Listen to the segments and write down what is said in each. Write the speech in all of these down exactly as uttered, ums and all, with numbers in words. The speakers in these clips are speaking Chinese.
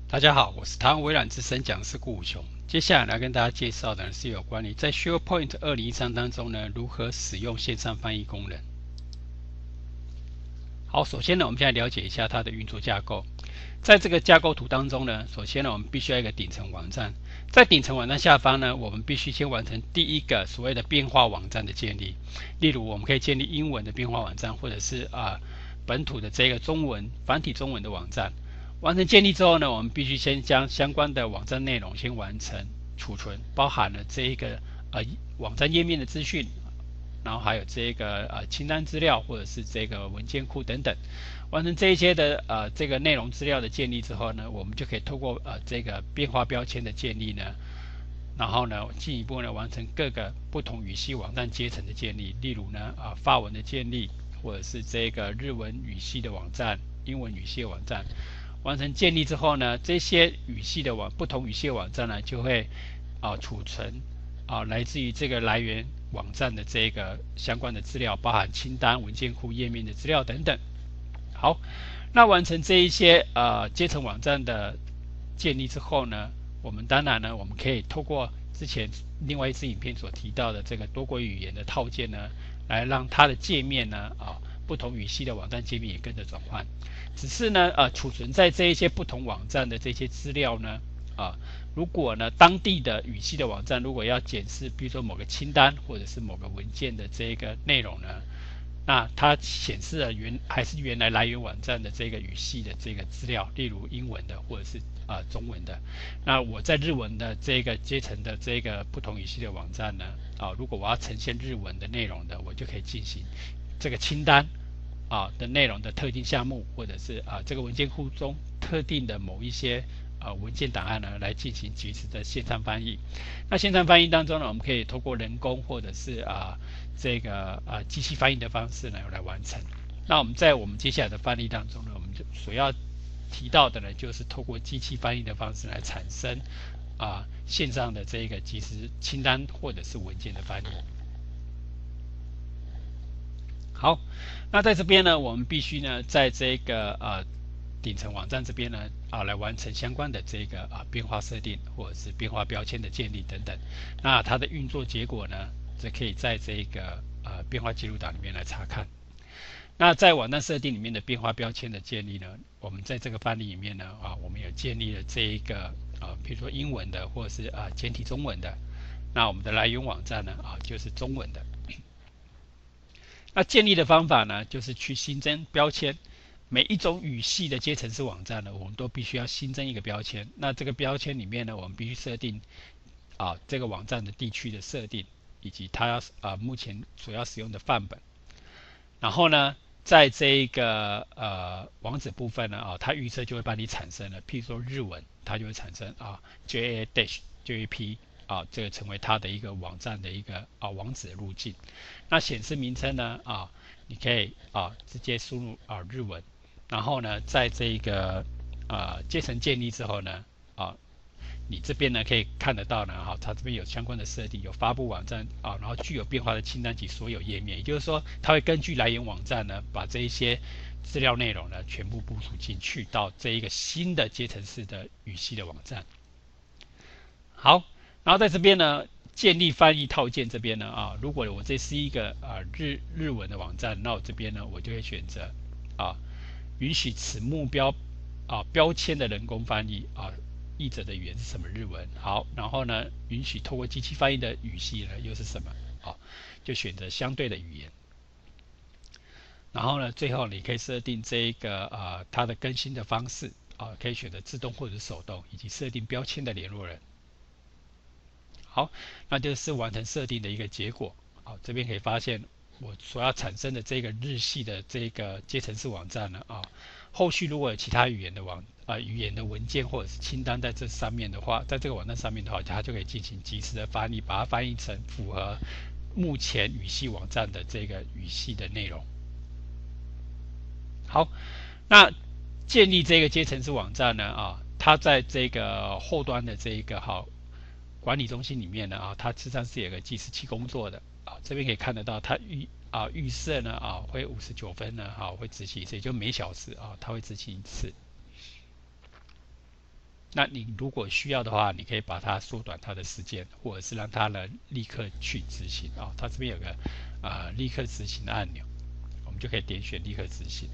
大家好，我是台湾微软资深讲师顾武雄。接下来来跟大家介绍的是有关于在 SharePoint 二零一三当中呢，如何使用线上翻译功能。好，首先呢，我们现在了解一下它的运作架构。在这个架构图当中呢，首先呢，我们必须要一个顶层网站。在顶层网站下方呢，我们必须先完成第一个所谓的变化网站的建立。例如，我们可以建立英文的变化网站，或者是啊、呃、本土的这个中文繁体中文的网站。完成建立之后呢，我们必须先将相关的网站内容先完成储存，包含了这一个呃网站页面的资讯，然后还有这个呃清单资料或者是这个文件库等等。完成这一些的呃这个内容资料的建立之后呢，我们就可以透过呃这个变化标签的建立呢，然后呢进一步呢完成各个不同语系网站阶层的建立，例如呢啊、呃、法文的建立，或者是这个日文语系的网站、英文语系的网站。完成建立之后呢，这些语系的网不同语系的网站呢，就会啊储存啊来自于这个来源网站的这个相关的资料，包含清单、文件库、页面的资料等等。好，那完成这一些呃阶层网站的建立之后呢，我们当然呢，我们可以透过之前另外一支影片所提到的这个多国语言的套件呢，来让它的界面呢啊不同语系的网站界面也跟着转换。只是呢，呃，储存在这一些不同网站的这些资料呢，啊，如果呢当地的语系的网站如果要检视，比如说某个清单或者是某个文件的这个内容呢，那它显示了原还是原来来源网站的这个语系的这个资料，例如英文的或者是啊、呃、中文的。那我在日文的这个阶层的这个不同语系的网站呢，啊，如果我要呈现日文的内容的，我就可以进行这个清单啊的内容的特定项目，或者是啊这个文件库中特定的某一些啊文件档案呢，来进行即时的线上翻译。那线上翻译当中呢，我们可以透过人工或者是啊这个啊机器翻译的方式呢来完成。那我们在我们接下来的范例当中呢，我们就所要提到的呢，就是透过机器翻译的方式来产生啊线上的这个即时清单或者是文件的翻译。好，那在这边呢，我们必须呢，在这个呃顶层网站这边呢，啊来完成相关的这个啊变化设定或者是变化标签的建立等等。那它的运作结果呢，则可以在这个呃变化记录档里面来查看。那在网站设定里面的变化标签的建立呢，我们在这个范例里面呢，啊我们有建立了这一个啊，比如说英文的或者是啊简体中文的。那我们的来源网站呢，啊就是中文的。那建立的方法呢，就是去新增标签。每一种语系的阶层式网站呢，我们都必须要新增一个标签。那这个标签里面呢，我们必须设定啊这个网站的地区的设定，以及它啊目前所要使用的范本。然后呢，在这一个呃网址部分呢，啊，它预测就会帮你产生了，譬如说日文，它就会产生啊 J A dash J A P 啊，这个成为它的一个网站的一个啊网址的路径。那显示名称呢啊，你可以啊直接输入啊日文，然后呢，在这个啊阶层建立之后呢啊，你这边呢可以看得到呢，哈，它这边有相关的设定，有发布网站啊，然后具有变化的清单及所有页面，也就是说，它会根据来源网站呢，把这一些资料内容呢全部部署进去到这一个新的阶层式的语系的网站。好，然后在这边呢，建立翻译套件这边呢啊，如果我这是一个啊日日文的网站，那我这边呢我就会选择啊允许此目标啊标签的人工翻译啊。译者的语言是什么日文？好，然后呢，允许透过机器翻译的语系呢又是什么？好，就选择相对的语言。然后呢，最后你可以设定这个呃它的更新的方式啊，可以选择自动或者手动，以及设定标签的联络人。好，那就是完成设定的一个结果。好，这边可以发现我所要产生的这个日系的这个阶层式网站呢啊，后续如果有其他语言的网啊、呃、语言的文件或者是清单在这上面的话，在这个网站上面的话，它就可以进行及时的翻译，把它翻译成符合目前语系网站的这个语系的内容。好，那建立这个阶层式网站呢啊，它在这个后端的这一个好管理中心里面呢啊，它实际上是有个计时器工作的啊，这边可以看得到它预啊预设呢啊会五十九分呢啊会执行一次，也就每小时啊它会执行一次。 那你如果需要的话，你可以把它缩短它的时间，或者是让它呢立刻去执行啊、哦。它这边有个啊、呃、立刻执行的按钮，我们就可以点选立刻执行。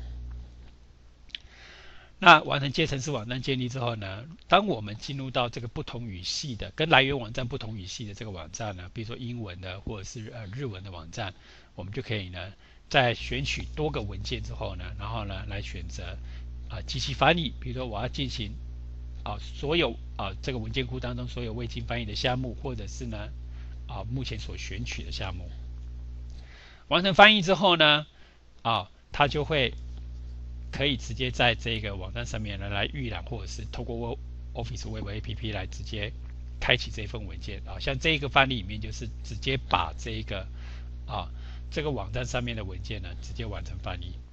那完成接程式网站建立之后呢，当我们进入到这个不同语系的、跟来源网站不同语系的这个网站呢，比如说英文的或者是呃日文的网站，我们就可以呢，在选取多个文件之后呢，然后呢来选择啊、呃、机器翻译，比如说我要进行啊、呃、所有啊、呃、这个文件库当中所有未经翻译的项目，或者是呢啊、呃、目前所选取的项目，完成翻译之后呢，啊、呃、它就会可以直接在这个网站上面呢来预览，或者是透过 Office Web A P P 来直接开启这份文件啊。像这个范例里面就是直接把这个啊这个网站上面的文件呢直接完成翻译。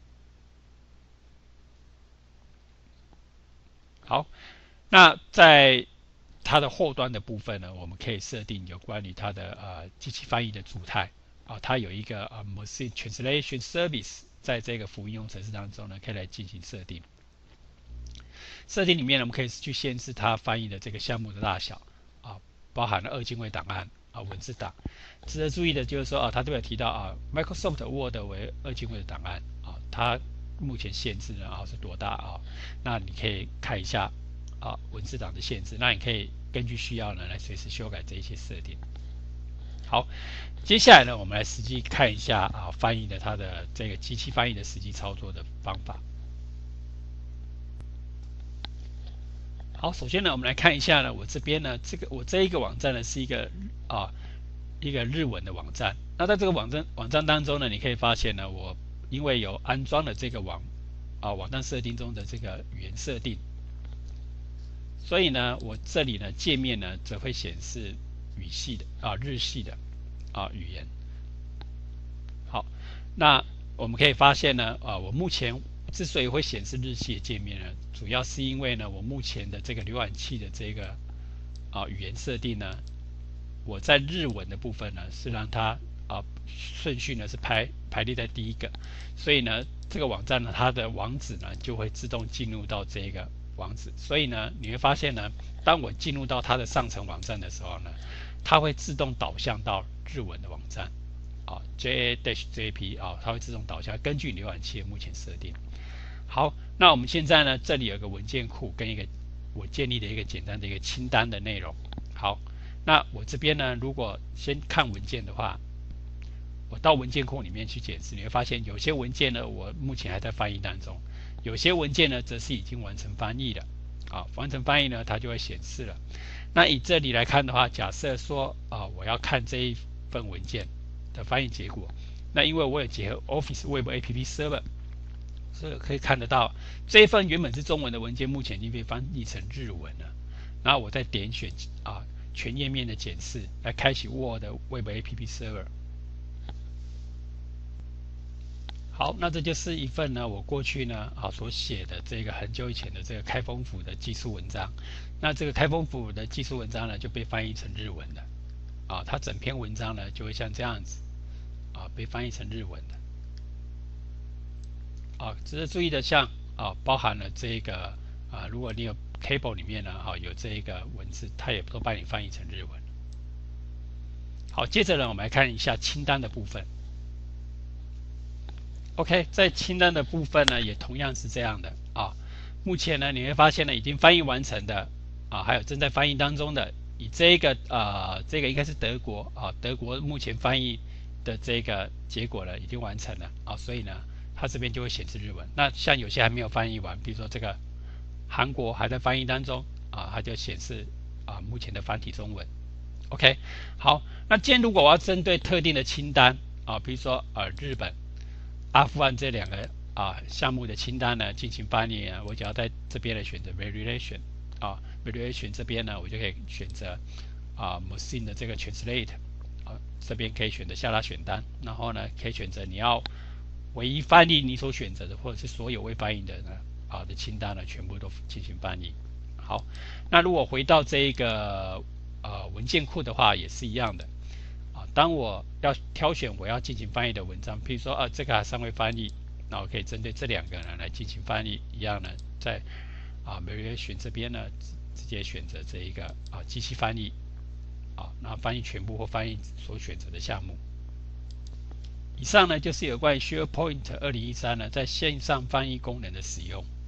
好，那在它的后端的部分呢，我们可以设定有关于它的呃机器翻译的主态啊，它有一个呃 Machine Translation Service。在这个服务应用程式当中呢，可以来进行设定。设定里面呢，我们可以去限制它翻译的这个项目的大小啊，包含了二进位档案啊、文字档。值得注意的就是说啊，它这边有提到啊 ，Microsoft Word 为二进位的档案啊，它目前限制呢啊是多大啊？那你可以看一下啊文字档的限制，那你可以根据需要呢来随时修改这一些设定。好，接下来呢，我们来实际看一下啊，翻译的它的这个机器翻译的实际操作的方法。好，首先呢，我们来看一下呢，我这边呢，这个我这一个网站呢是一个啊一个日文的网站。那在这个网站网站当中呢，你可以发现呢，我因为有安装了这个网啊网站设定中的这个语言设定，所以呢，我这里呢界面呢则会显示语系的啊日系的啊语言。好，那我们可以发现呢，啊，我目前之所以会显示日系的界面呢，主要是因为呢，我目前的这个浏览器的这个啊语言设定呢，我在日文的部分呢是让它啊顺序呢是排排列在第一个，所以呢，这个网站呢它的网址呢就会自动进入到这个网址，所以呢，你会发现呢，当我进入到它的上层网站的时候呢，它会自动导向到日文的网站。啊 ，J A J P 啊，它会自动导向，根据浏览器的目前设定。好，那我们现在呢，这里有个文件库跟一个我建立的一个简单的一个清单的内容。好，那我这边呢，如果先看文件的话，我到文件库里面去检视，你会发现有些文件呢，我目前还在翻译当中，有些文件呢，则是已经完成翻译了。啊，完成翻译呢，它就会显示了。那以这里来看的话，假设说啊，我要看这一份文件的翻译结果，那因为我有结合 Office Web A P P Server， 所以可以看得到这一份原本是中文的文件，目前已经被翻译成日文了。然后我再点选啊全页面的检视，来开启 Word Web A P P Server。好，那这就是一份呢我过去呢啊所写的这个很久以前的这个开封府的技术文章。那这个开封府的技术文章呢就被翻译成日文的。啊，它整篇文章呢就会像这样子啊被翻译成日文的。啊，值得注意的像啊包含了这个啊，如果你有 table 里面呢啊有这个文字，它也都帮你翻译成日文。好，接着呢我们来看一下清单的部分。OK， 在清单的部分呢，也同样是这样的啊。目前呢，你会发现呢，已经翻译完成的啊，还有正在翻译当中的，以这个呃，这个应该是德国啊，德国目前翻译的这个结果呢，已经完成了啊，所以呢，它这边就会显示日文。那像有些还没有翻译完，比如说这个韩国还在翻译当中啊，它就显示啊目前的繁体中文。OK， 好，那今天如果我要针对特定的清单啊，比如说呃日本、阿富汗这两个啊项目的清单呢进行翻译啊，我只要在这边来选择 variation 啊 variation 这边呢，我就可以选择啊 Machine 的这个 translate 啊，这边可以选择下拉选单，然后呢可以选择你要唯一翻译你所选择的，或者是所有未翻译的呢啊的清单呢全部都进行翻译。好，那如果回到这一个呃文件库的话，也是一样的。当我要挑选我要进行翻译的文章，比如说啊这个尚未翻译，那我可以针对这两个呢来进行翻译，一样呢在啊 variation 这边呢直接选择这一个啊机器翻译啊，然后翻译全部或翻译所选择的项目。以上呢就是有关于 SharePoint 二零一三呢在线上翻译功能的使用。